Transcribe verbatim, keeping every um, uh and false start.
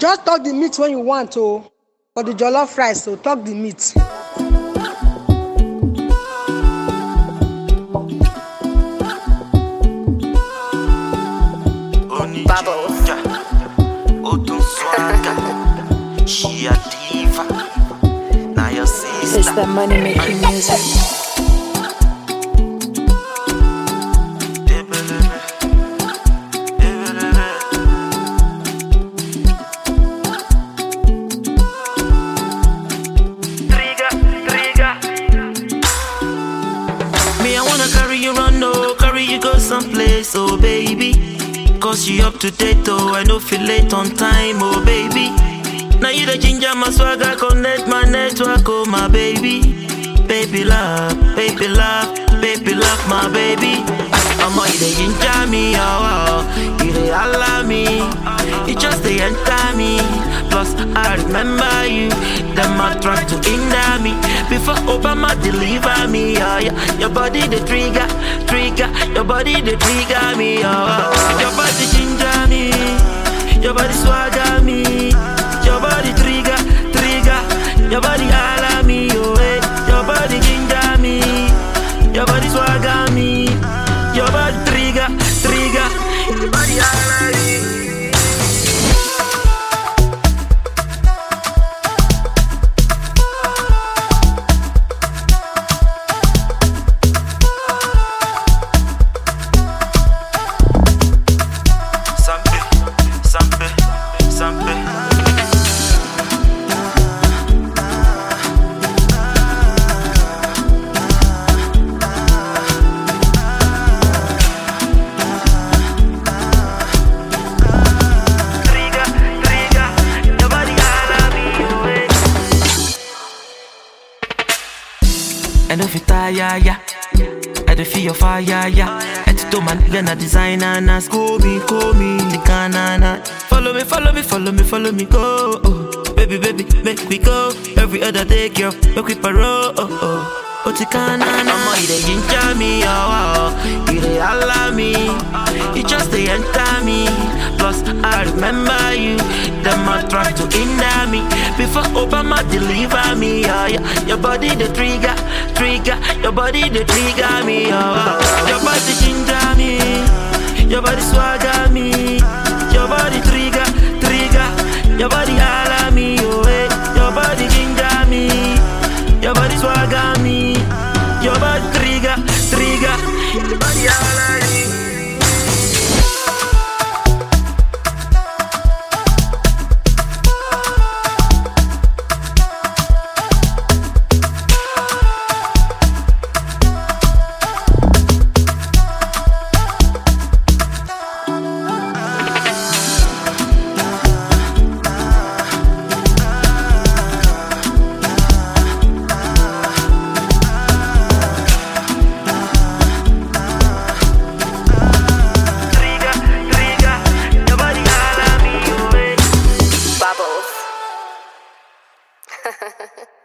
Just talk the meat when you want to. For the jollof rice, so talk the meat. Bubbles. She a diva. Now your sister. It's that money making music. Trigger, trigger. Me, I wanna carry you run, no, carry you go someplace, oh baby. Cause you up to date, oh, I know feel late on time, oh baby. Now you the ginger, my swagger, connect my network, oh my baby. Baby love, baby love, baby love, my baby. I'm all you the ginger me, oh, oh. You the allow me, you just the enter me. Plus I remember you, them I try to hinder me. Before Obama deliver me, oh yeah. Your body the trigger, trigger, your body the trigger me, oh, oh. Your body ginger me, your body swagger me. Your body trigger, trigger. Your body holla me, oh hey. Your body ginger me. Your body swagger me. Your body trigger, trigger. Your body holla me. Sampe, sampe, sampe. I don't feel tired, yeah. I don't feel your fire, yeah. And to do my nigga, na designer, na call me, call me, Tikanana. Follow me, follow me, follow me, follow me, go. Oh. Baby, baby, make we go. Every other day, girl, make we parole. Oh, oh. Oh, Tikanana. Mama, you the ginger me, oh, oh. You the allow me. You just the enter me. Plus, I remember you. Them I try to hinder me. Before Obama deliver me, oh yeah. Your body the trigger, trigger. Your body the trigger me, oh, oh. Your body ginger me. Your body swagger me. Your body trigger, trigger. Your body holla me, oh hey. Your body ginger me. Your body swagger me. Your body trigger, trigger. Your body holla me. Bubbles.